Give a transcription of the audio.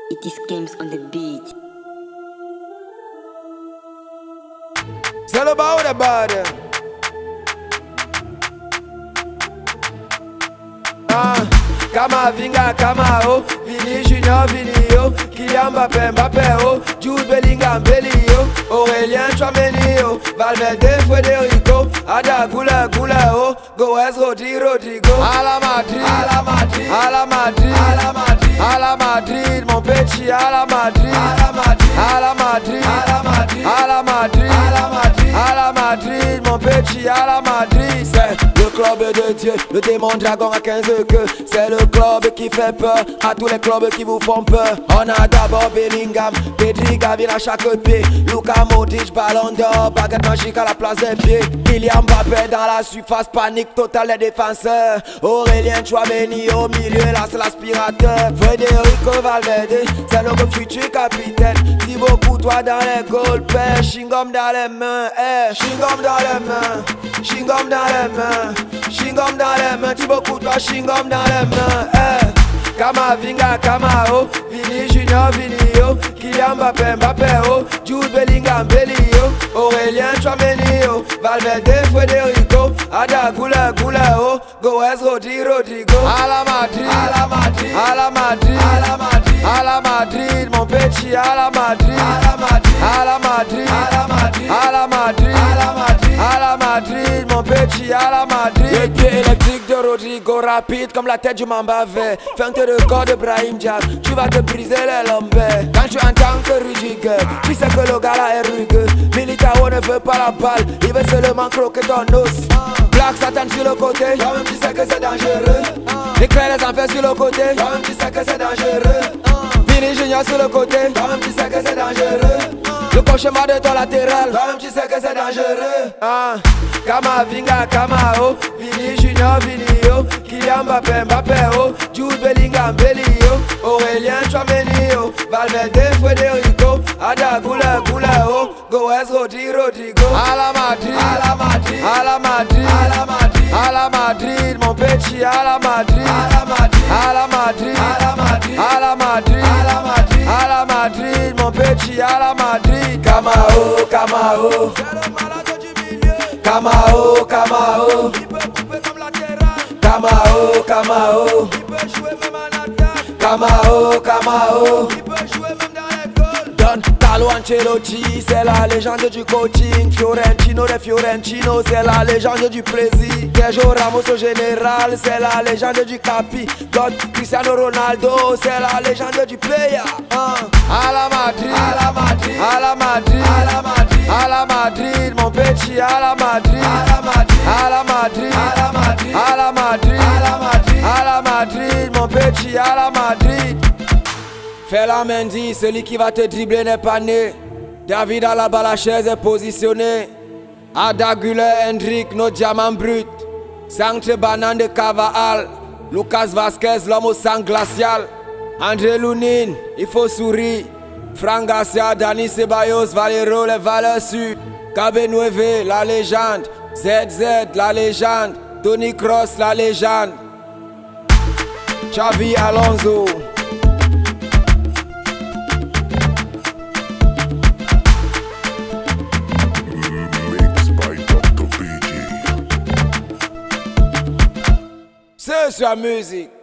It is games on the beat. C'est le bas ou le bad? Kama Vinga, Kama O, Vini Junior, Vini O, Kylian Mbappé, Mbappé O, Jude Bellingham, Belly O, Aurélien Tchouameni O, Valverde, Federico, Ada Gula, Gula O, Goes, Rodri, Rodrigo, à la Madrid, à la Madrid, à la Madrid, à la Madrid, à la Madrid, mon petit, à la Madrid, à la Madrid, à la Madrid, à la Madrid, à la Madrid, à la Madrid, à la Madrid, mon petit, à la Madrid, c'est le club de Dieu, le démon dragon à 15 queues, c'est le club qui fait peur à tous les clubs qui vous font peur. On a d'abord Bellingham, Pedri, Gavin à chaque pied, Luka Modric, Ballon d'Or, baguette magique à la place des pieds, Kylian Mbappé dans la surface, panique totale des défenseurs, Aurélien Tchouameni au milieu, là c'est l'aspirateur, Federico Valverde, c'est notre futur capitaine, Thibaut Courtois dans les goals, père, chewing-gum dans les mains, chewing-gum dans les mains, chewing-gum dans les mains, chewing-gum dans les mains, Thibaut Courtois, chewing-gum dans les mains, Kama Vinga, Kama O, Vini Junior, Vini O, Kylian Mbappé, Mbappé O, Jude Bellingham, Belly O, Aurélien Tchouameni O, Valverde, Federico, Ada Gula, Gula O, Goes, Rodri, Rodrigo, à la Madrid, à la Madrid, à la Madrid, à la Madrid, à la Madrid, mon petit, à la Madrid, à la Madrid, à la Madrid, à la Madrid, à la Madrid, à la Madrid, à la Madrid, mon petit, à la Madrid. Le pied électrique de Rodrigo, rapide comme la tête du Mamba vert, feinte de corps de Brahim Diaz, tu vas te briser les lombaires. Quand tu entends que Rudiger, tu sais que le gars là est rugueux. Militao ne veut pas la balle, il veut seulement croquer ton os. Black Satan sur le côté, toi-même tu sais que c'est dangereux. L'éclair les enfers sur le côté, toi-même tu sais que c'est dangereux. Vini Junior sur le côté, toi-même tu sais que c'est dangereux. Le cauchemar de ton latéral, toi-même tu sais que c'est dangereux. Kama Vinga, Kama O, Vini Junior, Vini O, Kylian Mbappé, Mbappé O, Jude Bellingham, Belly O, Aurélien Tchouameni O, Valverde, Federico, Ada Gula, Gula O, Goes, Rodri, Rodrigo, à la Madrid, à la Madrid, à la Madrid, à la Madrid, à la Madrid, mon petit, à la Madrid, à la Madrid, à la Madrid, à la Madrid, à la Madrid, à la Madrid, à la Madrid, mon petit, à la Madrid. Kama O, Kama O, Kama O, Kama O, il peut couper comme latéral. Kama O, Kama O, il peut jouer même en attaque. Kama O, Kama O, il peut jouer même dans les goals. Don Carlo Ancelotti, c'est la légende du coaching. Fiorentino de Fiorentino, c'est la légende du plaisir. Sergio Ramos au général, c'est la légende du capi. Don Cristiano Ronaldo, c'est la légende du player. À la Madrid, à la Madrid, à la Madrid, à la Madrid, à la Madrid, mon petit, à la Madrid, à la Madrid, à la Madrid, à la Madrid, à la Madrid, à la Madrid, à la Madrid, mon petit, à la Madrid. Fais la Mendy, celui qui va te dribbler n'est pas né. David à la balle, la chaise est positionnée. Ada Gula, Hendrik, nos diamants bruts. Santre Banane de Cavall, Lucas Vasquez, l'homme au sang glacial. André Lounine, il faut sourire. Franck Garcia, Dani Ceballos, Valero, les valeurs sud. Cabenueve, la légende. ZZ, la légende. Tony Kroos, la légende. Xavi Alonso. Mixed by Dr. PG. C'est sa musique.